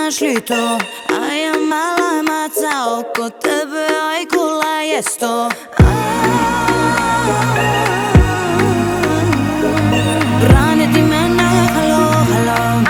znaš li to? A ja mala maca oko tebe, ajkula je sto. Brani ti mene, halo, halo.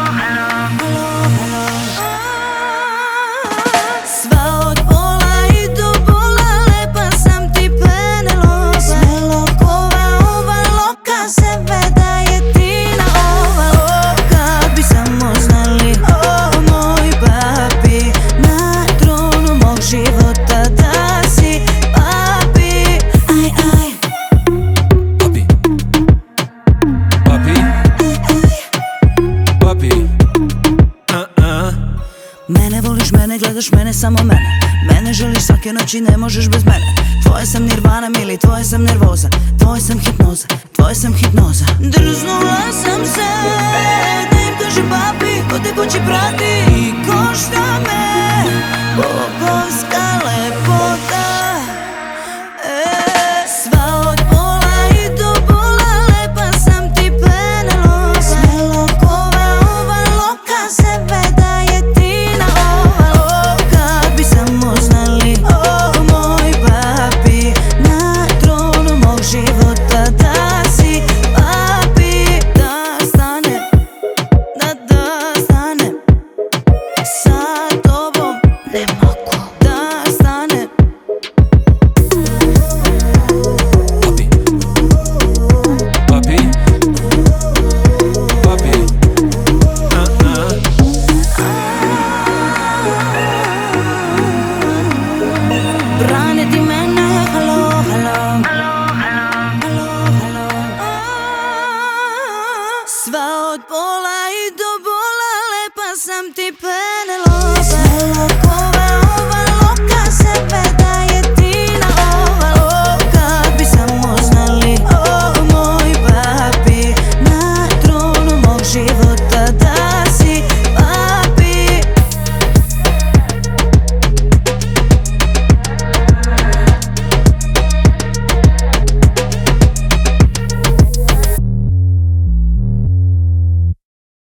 Sva od pola i do pola, lepa sam ti Penelope. Smelo kova ova loka, sebe daje ti na ova loka. Kad bi samo znali, o moj papi, na tronu mog života da si papi. Aj, aj. Papi, papi, papi. Mene voliš, mene gledaš, mene samo mene. Mene želiš svake noći, ne možeš bez mene. Tvoje sam nirvana mili, tvoje sam nervoza. Tvoje sam hipnoza, tvoje sam hipnoza. Drznula sam se da im kažem papi, ko te kući prati i košta me bogovska lepota. Sva od pola i do pola, lepa sam ti Penelope. Smelo kova ova loka, sebe daje ti na ova loka. Kad bi samo znali, o moj papi, na tronu mog života da si papi. Da stanem, da stanem sa tobom, ne mogu da stanem. Papi, papi, Brani ti mene, halo, halo. Sva od pola i do pola, lepa sam ti Penelope.